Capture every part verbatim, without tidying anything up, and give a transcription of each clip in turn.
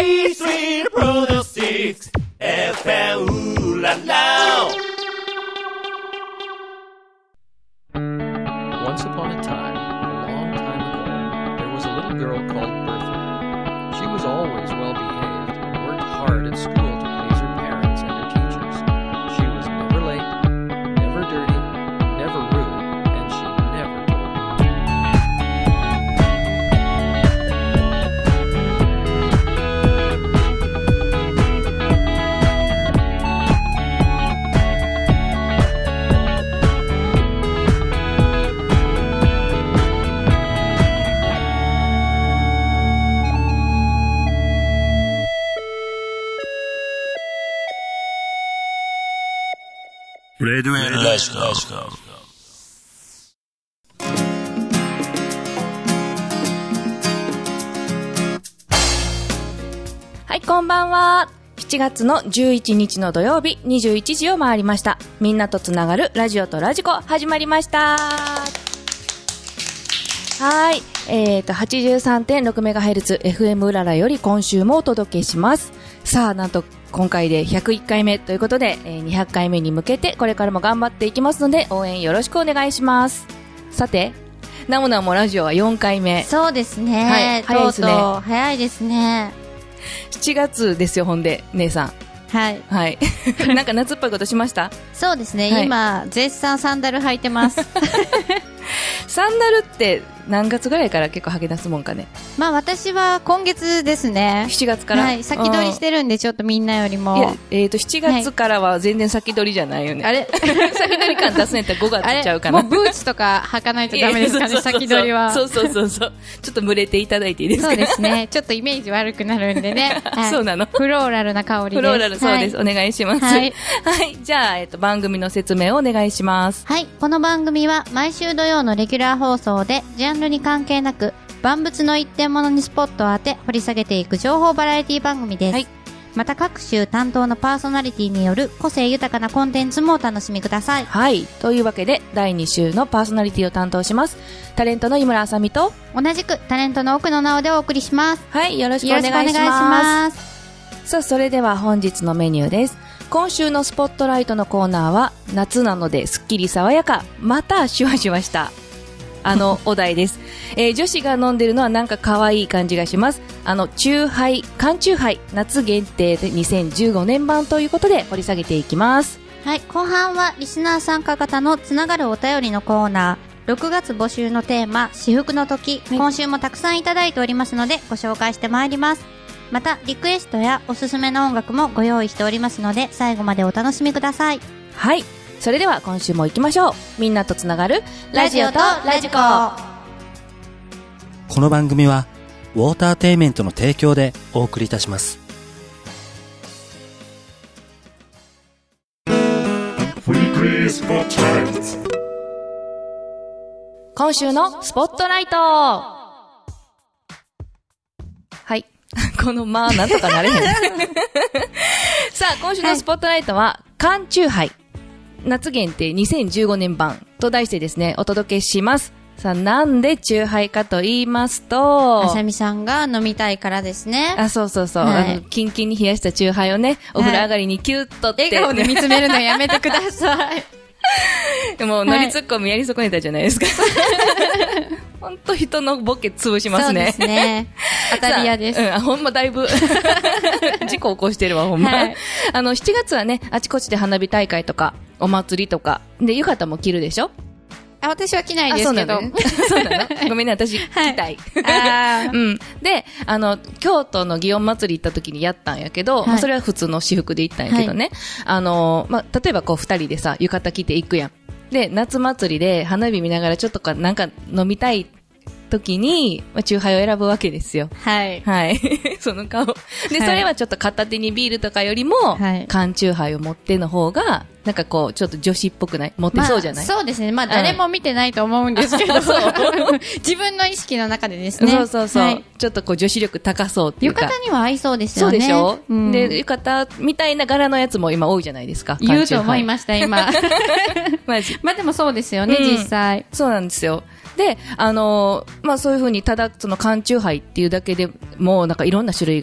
B スリー Produceエフエム ララ Once upon a time, a long time ago, there was a little girl called Bertha. She was always well behaved and worked hard at school to please her parents and her teachers. She was never late, never dirty, never rude, and she never told レディオエルラジコ。 はい、こんばんは。しちがつのじゅういちにちの土曜日にじゅういちじを回りました。みんなとつながるラジオとラジコ始まりました。はい、えーと はちじゅうさんてんろくメガヘルツ エフエム うららより今週もお届けします。さあ、なんと今回でひゃくいっかいめということで、えー、にひゃっかいめに向けてこれからも頑張っていきますので応援よろしくお願いします。さて、なもなもラジオはよんかいめ。 そうですね、はい、早いですね。とうとう早いですね。 しちがつですよ。ほんで姉さん、 はいはい、なんか夏っぽいことしました？ そうですね、はい、今絶賛サンダル履いてますサンダルって何月ぐらいから結構履き出すもんかね。 まあ私は今月ですね。 しちがつから、 はい、先取りしてるんでちょっとみんなよりも。 いや、えーとしちがつからは全然先取りじゃないよね、 はい、あれ先取り感出すんやったらごがつちゃうかな。 もうブーツとか履かないとダメですかね先取りは。 そうそうそうそうちょっと蒸れていただいていいですか？ そうですね、ちょっとイメージ悪くなるんでね、はい、 そうなの。 フローラルな香りです。 フローラル、そうです、はい、お願いします。 はい、 はい、じゃあ、えーと番組の説明をお願いします。 はい、この番組は毎週土曜のレギュラー放送でジャンルに関係なく万物の一点物にスポットを当て掘り下げていく情報バラエティ番組です。はい、また各週担当のパーソナリティによる個性豊かなコンテンツもお楽しみください。 はい、というわけでだいに週のパーソナリティを担当しますタレントの井村あさみと同じくタレントの奥野直でお送りします。 はい、よろしくお願いします。 よろしくお願いします。 さあ、それでは本日のメニューです。今週のスポットライトのコーナーは夏なのですっきり爽やか、またシュワシュワしたあのお題です、えー、女子が飲んでるのはなんか可愛い感じがします。あのチューハイ、缶チューハイ夏限定でにせんじゅうごねん版ということで掘り下げていきます。 はい、後半はリスナー参加型のつながるお便りのコーナー、ろくがつ募集のテーマ至福の時、はい、今週もたくさんいただいておりますのでご紹介してまいります。またリクエストやおすすめの音楽もご用意しておりますので最後までお楽しみください。 はい、それでは今週も行きましょう。みんなとつながるラジオとラジコ。 この番組はウォーターテイメントの提供でお送りいたします。 今週のスポットライト。はい、このまあなんとかなれへんさあ、今週のスポットライトは缶チューハイ夏限定にせんじゅうごねん版と題してですねお届けします。さあ、なんでチューハイかと言いますと、 あさみさんが飲みたいからですね。 あ、そうそうそう、 はい、 あのキンキンに冷やしたチューハイをね、お風呂上がりにキュッとって、 はい、笑顔で見つめるのやめてくださいもうノリツッコミやり損ねたじゃないですかほんと人のボケ潰しますね。 そうですね、当たり屋です。 うん、ほんまだいぶ事故起こしてるわほんま、はい、あのしちがつはねあちこちで花火大会とかお祭りとかで浴衣も着るでしょ。 あ、私は着ないですけど。 そうなの、ね、そうなのごめんね、私、はい、着たい。 あうん。で、あの、京都の祇園祭り行った時にやったんやけど、はい、まあ、それは普通の私服で行ったんやけどね。はい、あの、まあ、例えばこう二人でさ、浴衣着て行くやん。で、夏祭りで花火見ながらちょっとかなんか飲みたい時に、まあ、チューハイを選ぶわけですよ。 はい。 はい。その顔。で、はい、それはちょっと片手にビールとかよりも、はい、缶チューハイを持っての方が、なんかこう、ちょっと女子っぽくない？持ってそうじゃない？ まあ、そうですね。まあ、誰も見てないと思うんですけど、うん、自分の意識の中でですね。 そうそうそう。はい、ちょっとこう、女子力高そうっていうか。 浴衣には合いそうですよね。 そうでしょ、 うん、 で、浴衣みたいな柄のやつも今多いじゃないですか。 言うと思いました、今。 マジ。 まあでもそうですよね、うん、実際。 そうなんですよ。で、あのー、まあそういう風にただその缶チューハイっていうだけでもうなんかいろんな種類が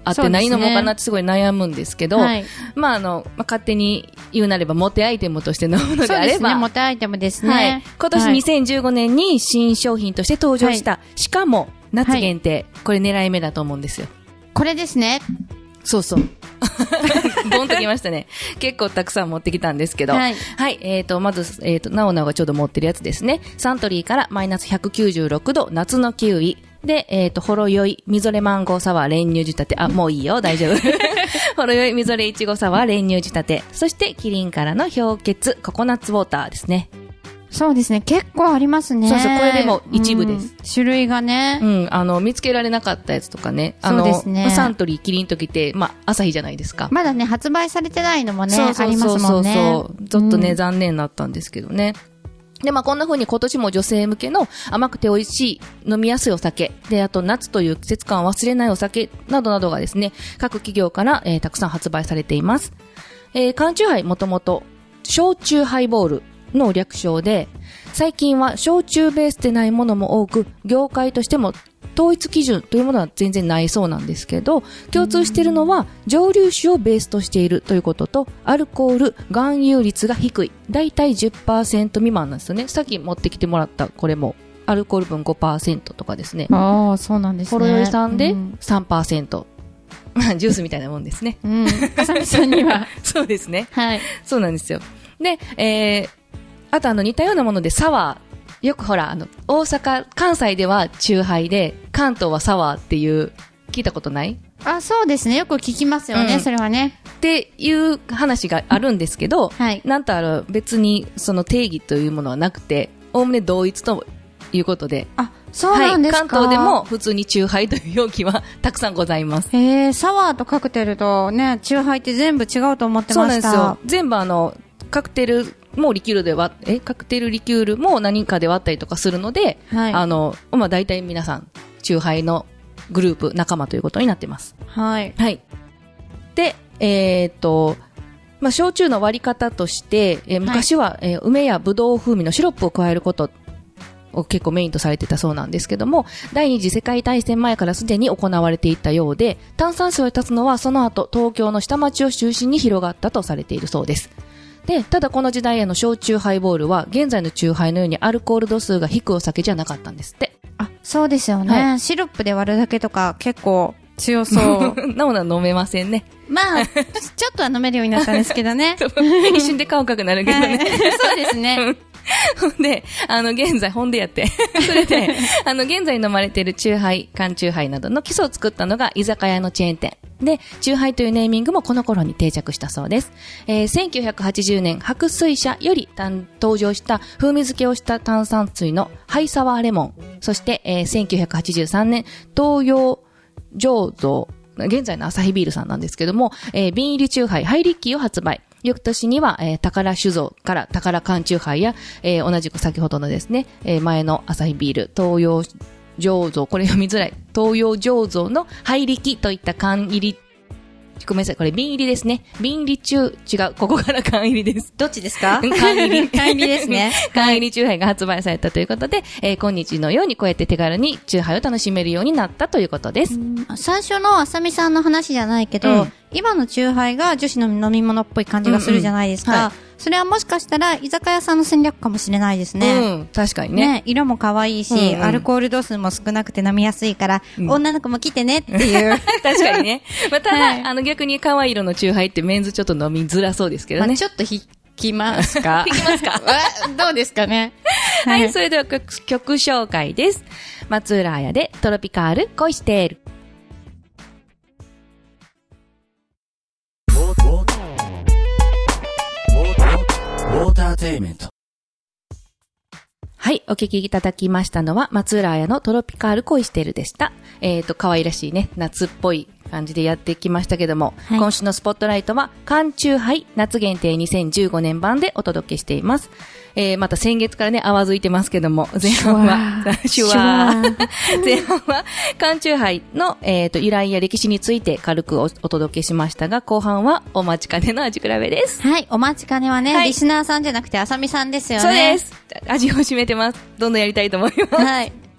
あって何飲もうかなってすごい悩むんですけど、 はい、 まああの、まあ、勝手に言うなればモテアイテムとして飲むのであれば。そうですね、モテアイテムですね。はい、 今年にせんじゅうごねんに新商品として登場した、はい、しかも夏限定、はい、これ狙い目だと思うんですよ。 これですね。 そうそう。ボンときましたね。結構たくさん持ってきたんですけど。はい。はい。えっ、ー、と、まず、えっ、ー、と、なおなおがちょうど持ってるやつですね。サントリーからマイナスひゃくきゅうじゅうろくど、夏のキウイ。で、えっ、ー、と、ほろ酔い、みぞれマンゴーサワー、練乳仕立て。あ、もういいよ、大丈夫。ほろ酔い、みぞれいちごサワー、練乳仕立て。そして、キリンからの氷結、ココナッツウォーターですね。 そうですね。結構ありますね。 そうそう、これでも一部です。 うん、種類がね。 うん、あの、見つけられなかったやつとかね。あの、そうですね。サントリー、キリンときて、まあ、朝日じゃないですか。 まだね、発売されてないのもね、 そうそうそうそう、 ありますもんね。 そう。ちょっとね、うん、残念だったんですけどね。で、まあ、こんな風に今年も女性向けの甘くて美味しい、飲みやすいお酒。で、あと夏という季節感を忘れないお酒などなどがですね、各企業から、えー、たくさん発売されています。えー、缶チューハイもともと、焼酎ハイボールの略称で、最近は焼酎ベースでないものも多く、業界としても統一基準というものは全然ないそうなんですけど、共通しているのは蒸留酒をベースとしているということと、アルコール含有率が低い、だいたい じゅっパーセント 未満なんですよね。さっき持ってきてもらったこれもアルコール分 ごパーセント とかですね。 ああ、そうなんですね。 ほろ酔いさんで さんパーセント、うん、ジュースみたいなもんですね。 うん。あさみさんにはそうですね。 はい。 そうなんですよ。で、えー、あとあの似たようなものでサワー。よくほら、あの、大阪、関西ではチューハイで、関東はサワーっていう、聞いたことない？ あ、そうですね。よく聞きますよね、うん、それはね。 っていう話があるんですけど、 はい。 なんとある別にその定義というものはなくて、おおむね同一ということで。 あ、そうなんですか。 はい。関東でも普通にチューハイという容器はたくさんございます。 へー、サワーとカクテルとね、チューハイって全部違うと思ってました。そうなんですよ。 全部あの、カクテル、もうリキュールで割っ、え、カクテルリキュールも何かで割ったりとかするので、はい、あの、まあ、大体皆さん、チューハイのグループ、仲間ということになってます。 はい。 はい。で、えー、っと、まあ、焼酎の割り方として、えー、昔は、はい、えー、梅やブドウ風味のシロップを加えることを結構メインとされてたそうなんですけども、第二次世界大戦前からすでに行われていたようで、炭酸水を立つのはその後、東京の下町を中心に広がったとされているそうです。で、ただこの時代への焼酎ハイボールは現在の酎ハイのようにアルコール度数が低いお酒じゃなかったんですって。 あ、そうですよね。はい、シロップで割るだけとか結構強そう。 なおな飲めませんね。 まあ、ちょっとは飲めるようになったんですけどね。 一瞬で顔赤くなるけどね。 そうですね。 ほんで、あの、現在、ほんでやって。それで、あの、現在飲まれている酎ハイ、缶酎ハイなどの基礎を作ったのが居酒屋のチェーン店。で、酎ハイというネーミングもこの頃に定着したそうです。えー、せんきゅうひゃくはちじゅうねん、白水社より登場した風味付けをした炭酸水のハイサワーレモン。そして、えー、せんきゅうひゃくはちじゅうさんねん、東洋醸造、現在のアサヒビールさんなんですけども、えー、瓶入り酎ハイ、ハイリッキーを発売。翌年には、えー、宝酒造から宝缶酎ハイや、えー、同じく先ほどのですね、えー、前のアサヒビール、東洋醸造、これ読みづらい、東洋醸造のハイリキといった缶入り、ごめんなさい、これ瓶入りですね。瓶入り中、違う、ここから缶入りです。 どっちですか？ 缶入り。 缶入りですね。 缶入り酎ハイが発売されたということで、えー、今日のようにこうやって手軽に酎ハイを楽しめるようになったということです。 最初のあさみさんの話じゃないけど、うん、今の酎ハイが女子の飲み物っぽい感じがするじゃないですか。うんうん、はい、それはもしかしたら居酒屋さんの戦略かもしれないですね。 うん、確かにね。ね、 色も可愛いし、うんうん、アルコール度数も少なくて飲みやすいから、うん、女の子も来てねっていう。 確かにね。まあ、ただ、はい、あの逆に可愛い色の酎ハイってメンズちょっと飲みづらそうですけどね。まあ、 ちょっと引きますか？ 引きますか？ どうですかね。 はい、はい、それでは曲、曲紹介です。松浦綾でトロピカール恋している。 ウォーターテイメント。 はい、お聴きいただきましたのは松浦綾のトロピカール恋しているでした。えっと、可愛らしいね、夏っぽい感じでやってきましたけども、はい、今週のスポットライトは缶酎ハイ夏限定にせんじゅうごねん版でお届けしています。えー、また先月からね、泡づいてますけども、前半は、シュワー。前半は、缶酎ハイの、えっと、由来や歴史について軽く お, お届けしましたが、後半はお待ちかねの味比べです。 はい、お待ちかねはね、はい、リスナーさんじゃなくてあさみさんですよね。 そうです。味を占めてます。どんどんやりたいと思います。 はい。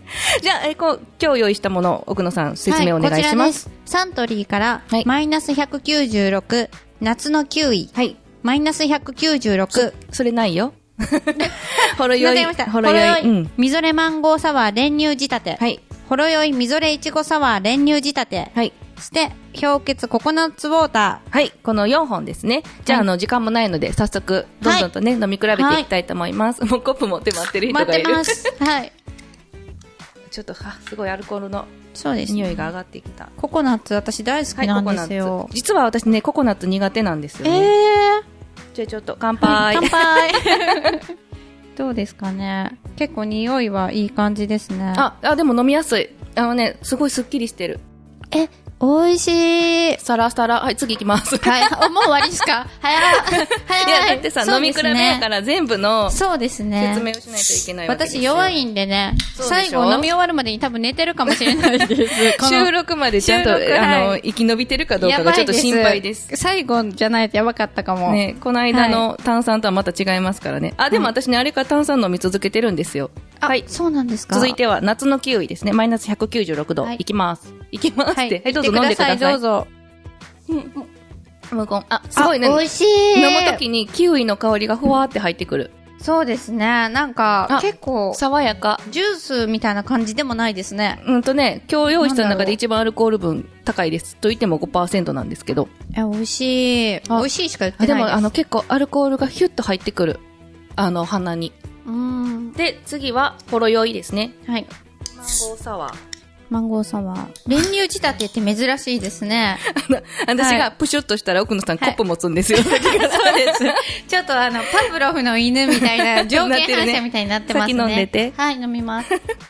じゃあ、えーこう、今日用意したものを奥野さん説明お願いします。 はい、こちらです。サントリーから、 はいマイナスひゃくきゅうじゅうろく、夏のキウイ。 はい。 マイナスひゃくきゅうじゅうろく。 それないよ。ほろ酔い。 ほろ酔い。うん。みぞれマンゴーサワー練乳仕立て。 はい。 ほろ酔いみぞれいちごサワー練乳仕立て。 はい。 して、氷結ココナッツウォーター。はい。このよんほんですね。じゃあ、はい、あの、時間もないので、早速、どんどんとね、はい、飲み比べていきたいと思います。はい、もうコップ持って待ってる人がいる。 待ってます。はい。 ちょっと、は、すごいアルコールの。 そうです、 ね。匂いが上がってきた。 ココナッツ、私大好きなんですよ。 はい、実は私ね、ココナッツ苦手なんですよね。 えー。 じゃあちょっと、乾杯。 乾杯。どうですかね。結構匂いはいい感じですね。 あ、あ、でも飲みやすい。あのね、すごいスッキリしてる。 え、美味しい。 サラサラ。はい、次行きます。 はい。もう終わりですか？早い。早い。 いや、だってさ、ね、飲み比べやから全部のそうですね。 説明をしないといけないわけですよ。 私弱いんでね、最後飲み終わるまでに多分寝てるかもしれないです。 収録までちゃんと、はい、あの、生き延びてるかどうかがちょっと心配です。 です最後じゃないとやばかったかも。 ね、この間の炭酸とはまた違いますからね。はい、あ、でも私ね、あれから炭酸飲み続けてるんですよ。 はい。そうなんですか。 続いては、夏のキウイですね。マイナスひゃくきゅうじゅうろくど。はい、いきます。いきますって。はい、はい、どうぞ飲んでください。 どうぞ。 うん。無言。あ、すごいね。 美味しい。 飲むときにキウイの香りがふわーって入ってくる。 そうですね。なんか、結構、 爽やか。 ジュースみたいな感じでもないですね。 うんとね、今日用意した中で一番アルコール分高いです。と言っても ごパーセント なんですけど。 え、美味しい。美味しいしか言ってないです。 でも、あの、結構アルコールがヒュッと入ってくる。あの、鼻に。 うん。 で、次は、ほろ酔いですね。 はい。 マンゴーサワー。 マンゴーサワー。練乳仕立てって珍しいですね。 あの、私がプシュッとしたら奥野さん、はい、コップ持つんですよ。そうです。 ちょっとあの、パブロフの犬みたいな、条件反射みたいになってますね。 先飲んでて。 はい、飲みます。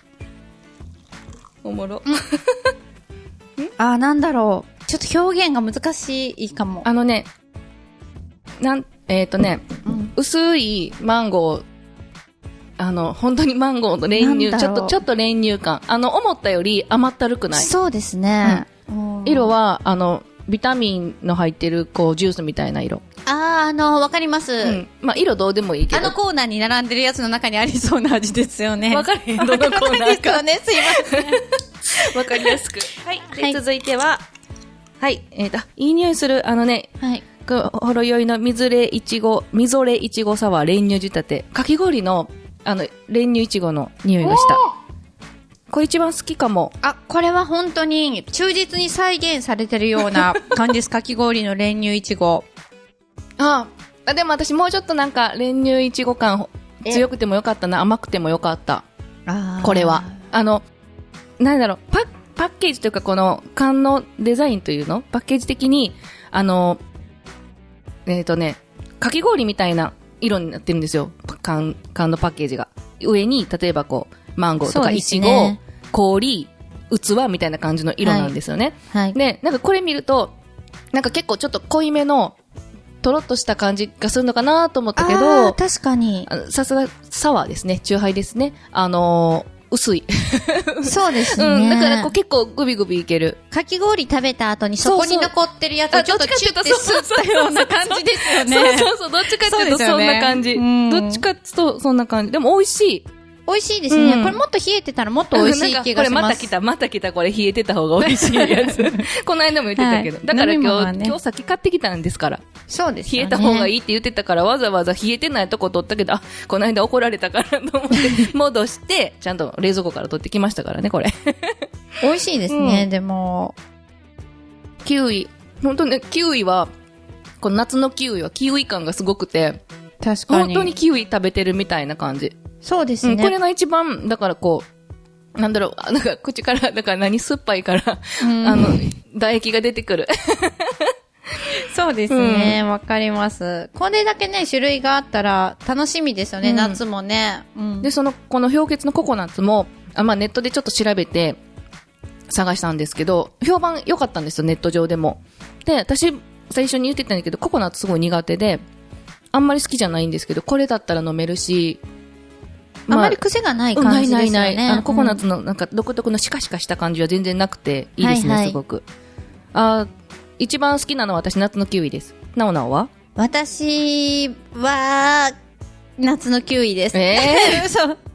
おもろ。 あ、なんだろう。ちょっと表現が難しいかも。 あのね、なん、えっ、ー、とね、うん、薄いマンゴー、あの、本当にマンゴーの練乳、ちょっと、ちょっと練乳感。あの、思ったより甘ったるくない？ そうですね。 うん、色は、あの、ビタミンの入ってる、こう、ジュースみたいな色。 あー、あの、わかります。うん。 まあ、色どうでもいいけど。 あのコーナーに並んでるやつの中にありそうな味ですよね。 わかるどのコーナーか。 ですよね、すいません。 わかりやすく。はい。で、はい、続いては、はい、えっ、ー、と、いい匂いする、あのね、 はい。 ほろ酔いのみぞれいちご、みぞれいちごサワー練乳仕立て。かき氷の、あの、練乳いちごの匂いがした。これ一番好きかも。 あ、これは本当に忠実に再現されてるような感じです。かき氷の練乳いちご。 ああ、でも私もうちょっとなんか練乳いちご感強くてもよかったな、甘くてもよかった。あこれは。あの、なんだろう、パッ、パッケージというかこの缶のデザインというのパッケージ的に、あの、えっ、ー、とね、かき氷みたいな色になってるんですよ。缶、缶のパッケージが。上に、例えばこう、マンゴーとかイチゴ、ね、氷、器みたいな感じの色なんですよね。はい。はい、で、なんかこれ見ると、なんか結構ちょっと濃いめの、とろっとした感じがするのかなと思ったけど、 確かに。 さすが、サワーですね。チューハイですね。あのー、薄い。 そうですね。 うん。だからこう結構グビグビいける。 かき氷食べた後にそこに残ってるやつをちょっとチュッて吸ったような感じですよね。 そうそうそう。どっちかっていうとそんな感じ。ね、どっちかっていうとそんな感じ。でも美味しい。 美味しいですね、うん。これもっと冷えてたらもっと美味しい気がします。 これまた来た、また来た、これ冷えてた方が美味しいやつ。この間も言ってたけど。はい、だから今日、ね、今日先買ってきたんですから。 そうですね。 冷えた方がいいって言ってたから、わざわざ冷えてないとこ取ったけど、あ、この間怒られたからと思って、戻して、ちゃんと冷蔵庫から取ってきましたからね、これ。 美味しいですね、うん、でも。 キウイ。ほんとね、キウイは、この夏のキウイはキウイ感がすごくて、 確かに。 本当にキウイ食べてるみたいな感じ。 そうですね、うん。 これが一番、だからこう、なんだろう、なんか口から、だから何酸っぱいから、あの、唾液が出てくる。 そうですね、わ、うん、かります。これだけね、種類があったら楽しみですよね、うん、夏もね、 うん。で、その、この氷結のココナッツも、あまあネットでちょっと調べて探したんですけど、評判良かったんですよ、ネット上でも。で、私、最初に言ってたんだけど、ココナッツすごい苦手で、あんまり好きじゃないんですけど、これだったら飲めるし、 まあ、あまり癖がない感じですよね。 ないないない。あの、ココナッツのなんか独特のシカシカした感じは全然なくて、いいですね、はいはい、すごく。あ、一番好きなのは私、夏のキウイです。なおなおは？ 私は、夏のキウイです。 えー、 そう。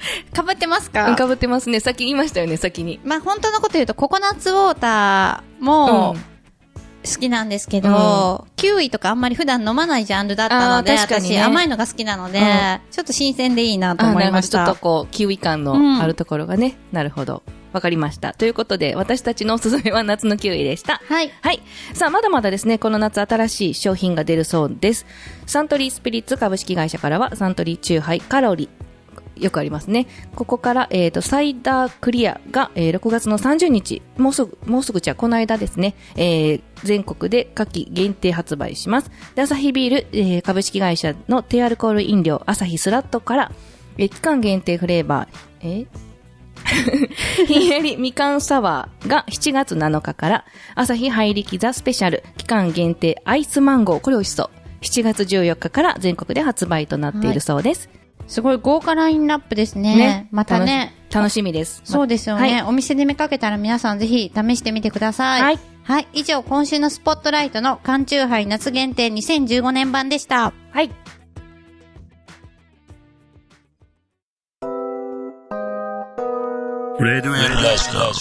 かぶってますか？ かぶってますね。さっき言いましたよね、先に。 まあ本当のこと言うとココナッツウォーターも、うん好きなんですけど、うん、キウイとかあんまり普段飲まないジャンルだったので、ね、私甘いのが好きなので、うん、ちょっと新鮮でいいなと思いました。 ちょっとこう、キウイ感のあるところがね、うん、なるほど。わかりました。ということで、私たちのおすすめは夏のキウイでした。 はい。 はい。さあ、まだまだですね、この夏新しい商品が出るそうです。サントリースピリッツ株式会社からは、サントリーチューハイカロリー。よくありますね。ここから、えっと、サイダークリアが、えー、ろくがつのさんじゅうにち、もうすぐ、もうすぐじゃこの間ですね、えー、全国で夏季限定発売します。で、アサヒビール、えー、株式会社の低アルコール飲料、アサヒスラットから、えー、期間限定フレーバー、えー、ひんやりみかんサワーがしちがつなのかから、アサヒハイリキザスペシャル、期間限定アイスマンゴー、これ美味しそう。しちがつじゅうよっかから全国で発売となっているそうです。はい、 すごい豪華ラインナップですね。ね。またね。 楽しみです。 そうですよね、はい。お店で見かけたら皆さんぜひ試してみてください。はい。はい。以上、今週のスポットライトの缶チューハイ夏限定にせんじゅうごねん版でした。 はい。 レディオエラジオ。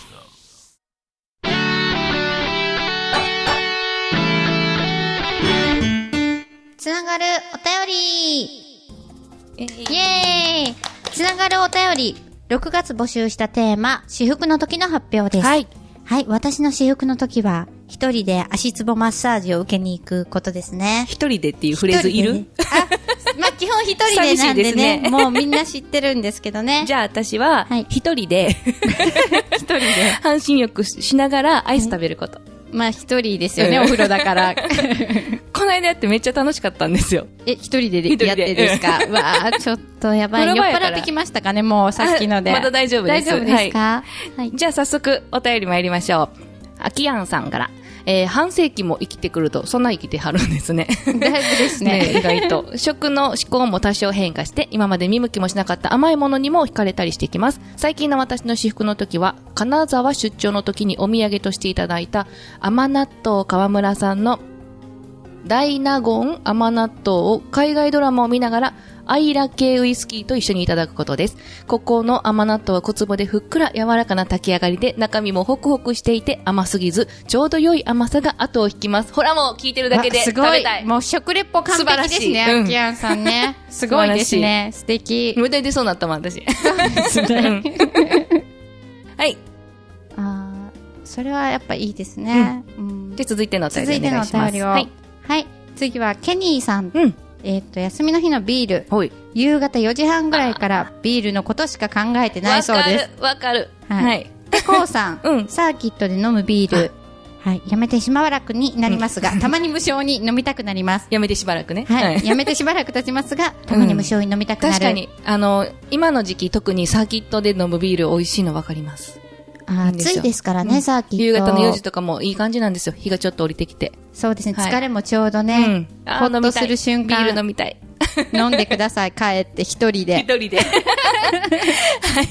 つながるお便りイエーイつながるお便りろくがつ募集したテーマ至福の時の発表です。はい。はい。私の至福の時は一人で足つぼマッサージを受けに行くことですね。 一人でっていうフレーズいる？ ね、あ、まあ、基本一人でなんでね、ねもうみんな知ってるんですけどね。 じゃあ私は一人で、はい、一人で半身浴しながらアイス食べること。 まあ一人ですよね、お風呂だから。 この間やってめっちゃ楽しかったんですよ。 え、一人でやってですか？わあ、ちょっとやばい。酔っ払ってきましたかね、もうさっきので。 まだ大丈夫です。 大丈夫ですか？ はい。じゃあ早速お便り参りましょう。あきやんさんから。えー、半世紀も生きてくると、そんな生きてはるんですね。 だいぶですね。 ね、意外と。食の思考も多少変化して、今まで見向きもしなかった甘いものにも惹かれたりしてきます。最近の私の至福の時は、金沢出張の時にお土産としていただいた甘納豆川村さんの大納言甘納豆を海外ドラマを見ながら、アイラ系ウイスキーと一緒にいただくことです。ここの甘納豆は小粒でふっくら柔らかな炊き上がりで、中身もホクホクしていて甘すぎず、ちょうど良い甘さが後を引きます。ほらもう聞いてるだけで食べたい。 すごい。もう食レポ完璧ですね、アキヤンさんね。すごいですね。素敵。 無駄に出そうになったもん、私。そうですね。はい。 あー、それはやっぱいいですね。 うん、で、続いてのお便りお願いします。 続いてのお便りを。はい。はい。次はケニーさん。うん。えっと、休みの日のビール。夕方よじはんぐらいからビールのことしか考えてないそうです。 わかる、わかる。 はい。で、コウさん。うん。サーキットで飲むビール。はい。やめてしばらくになりますが、たまに無償に飲みたくなります。 やめてしばらくね。 はい。やめてしばらく経ちますが、たまに無償に飲みたくなる。 確かに、あの、今の時期特にサーキットで飲むビール美味しいのわかります。 あ、暑いですからね、サーキット。 夕方のよじとかもいい感じなんですよ。日がちょっと降りてきて。 そうですね、疲れもちょうどね、ほっとする瞬間。 ビール飲みたい。 飲んでください、帰って一人で。 一人で。はい、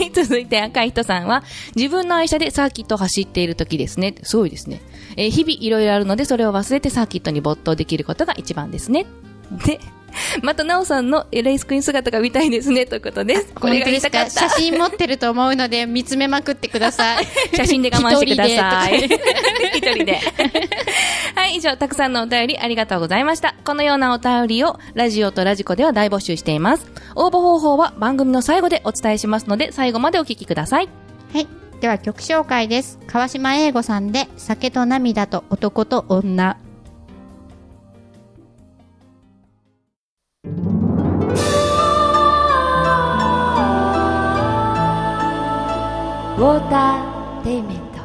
続いて赤い人さんは、自分の愛車でサーキットを走っている時ですね。すごいですね。えー、日々いろいろあるので、それを忘れてサーキットに没頭できることが一番ですね。で、またなおさんのレースクイーン姿が見たいですねということです。これが見たかった。 写真持ってると思うので見つめまくってください。 写真で我慢してください。一人で。はい、以上たくさんのお便りありがとうございました。このようなお便りをラジオとラジコでは大募集しています。応募方法は番組の最後でお伝えしますので最後までお聞きください。 はい、では曲紹介です。川島英吾さんで酒と涙と男と女。 ウォーターテイメント。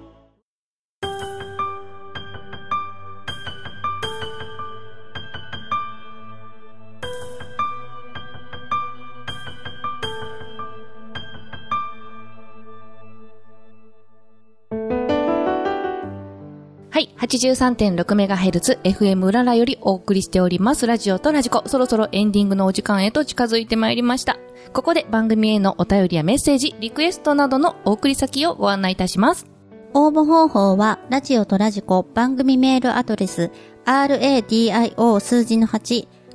はい、はちじゅうさんてんろくメガヘルツ エフエム うららよりお送りしておりますラジオとラジコ。そろそろエンディングのお時間へと近づいてまいりました。ここで番組へのお便りやメッセージ、リクエストなどのお送り先をご案内いたします。 応募方法はラジオとラジコ番組メールアドレス ラディオ 数字のはち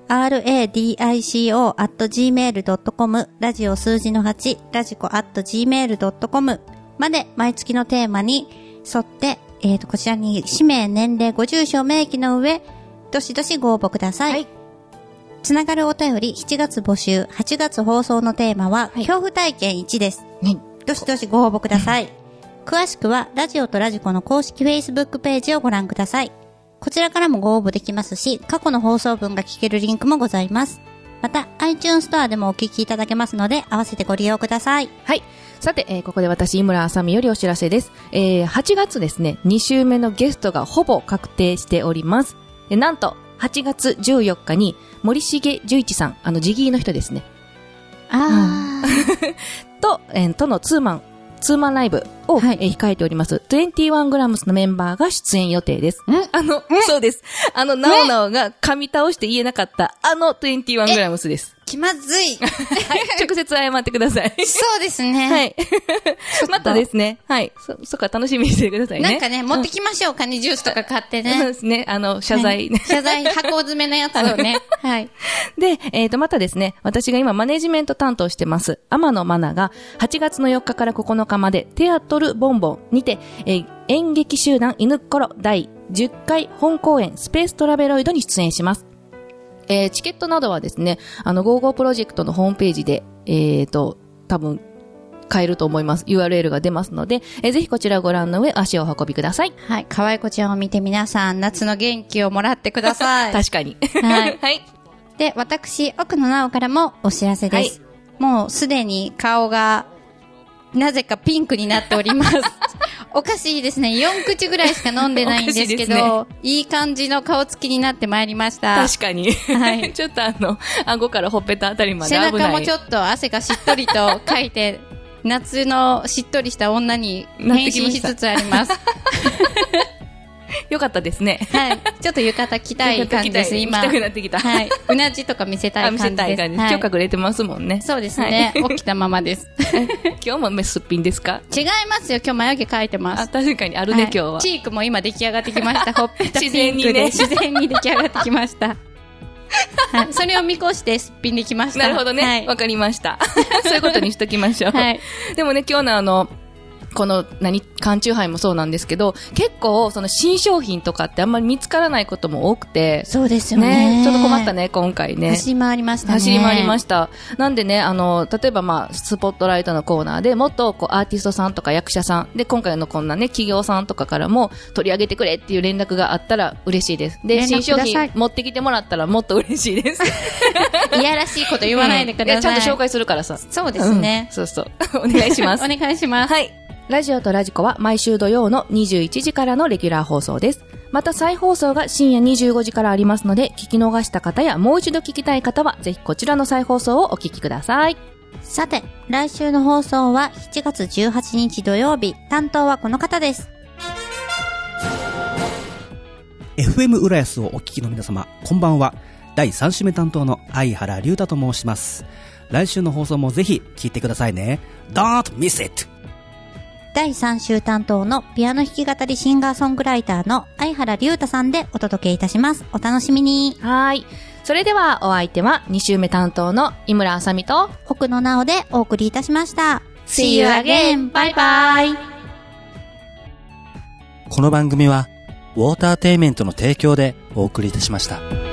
ラディコ アット ジーメール ドット コム、ラジオ数字のはち、ラジコ アット ジーメール ドット コム まで毎月のテーマに沿って、えっと、こちらに氏名、年齢、ご住所を明記の上、どしどしご応募ください。はい。つながるお便りしちがつ募集、はちがつ放送のテーマは、はい、恐怖体験いちです。はい。どしどしご応募ください。詳しくは、ラジオとラジコの公式 Facebook ページをご覧ください。こちらからもご応募できますし、過去の放送分が聞けるリンクもございます。また、iTunes ストアでもお聞きいただけますので、合わせてご利用ください。 はい。さて、えー、ここで私、井村あさみよりお知らせです。えー、はちがつですね、に週目のゲストがほぼ確定しております。でなんと、はちがつじゅうよっかに、森重十一さん、あの、ジギーの人ですね。 あー。 うん、と、えー、とのツーマン、ツーマンライブを、はい、えー、控えております。にじゅういちグラムスのメンバーが出演予定です。あの、そうです。あの、なおなおが噛み倒して言えなかった、あのにじゅういちグラムスです。 気まずい。 はい。直接謝ってください。 そうですね。 はい。またですね。はい。そ、そっか楽しみにしてくださいね。 なんかね、持ってきましょう。カニジュースとか買ってね。 そうですね。あの、謝罪ね。 謝罪、箱詰めのやつをね。はい。 で、えっと、またですね、私が今マネジメント担当してます、天野マナが、はちがつのよっかからここのかまで、テアトルボンボンにて、えー、演劇集団犬っころだいじゅっかい本公演スペーストラベロイドに出演します。えー、チケットなどはですね、あの、ゴーゴープロジェクトのホームページで、えーと、多分、買えると思います。ユーアールエル が出ますので、えー、ぜひこちらをご覧の上、足をお運びください。 はい。可愛い子ちゃんを見て皆さん、夏の元気をもらってください。 確かに。 はい。はい。で、私、奥野直からもお知らせです。はい、もうすでに顔が、なぜかピンクになっております。おかしいですね。よん口ぐらいしか飲んでないんですけど、い, ね、いい感じの顔つきになってまいりました。 確かに。はい。ちょっとあの、顎からほっぺたあたりまで危ない。 背中もちょっと汗がしっとりとかいて、夏のしっとりした女に変身しつつあります。 よかったですね。 はい。ちょっと浴衣着たい感じです、今。 着たくなってきた。 はい。うなじとか見せたい感じです。 見せたい感じです。はい、今日隠れてますもんね。 そうですね。はい、起きたままです。 今日もすっぴんですか？ 違いますよ。今日眉毛描いてます。 あ、確かにあるね、はい、今日は。 チークも今出来上がってきました。ほっぺたピンクで自然に出来上がってきました。はい。それを見越してすっぴんできました。 なるほどね。わ、はい、かりました。そういうことにしときましょう。はい。でもね、今日のあの、この何缶チューハイもそうなんですけど、結構その新商品とかってあんまり見つからないことも多くて、 そうですよね。 ね、ちょっと困ったね今回ね。 走り回りましたね。 走り回りました。なんでね、あの例えばまあスポットライトのコーナーでもっとこうアーティストさんとか役者さんで今回のこんなね企業さんとかからも取り上げてくれっていう連絡があったら嬉しいです。で新商品持ってきてもらったらもっと嬉しいです。 いやらしいこと言わないでください。うん、いやちゃんと紹介するからさ。 そうですね。 うん、そうそう。お願いします。 お願いします。 はい。ラジオとラジコは毎週土曜のにじゅういちじからのレギュラー放送です。また再放送が深夜にじゅうごじからありますので、聞き逃した方やもう一度聞きたい方は、ぜひこちらの再放送をお聞きください。 さて、来週の放送はしちがつじゅうはちにち土曜日、担当はこの方です。 エフエム 浦安をお聞きの皆様、こんばんは。だいさん週目担当の相原龍太と申します。来週の放送もぜひ聞いてくださいね。Don't miss it! だいさん週担当のピアノ弾き語りシンガーソングライターの相原龍太さんでお届けいたします。お楽しみに。 はい。それではお相手はに週目担当の井村あさみと奥野直でお送りいたしました。 See you again! バイバイ。 この番組はウォーターテイメントの提供でお送りいたしました。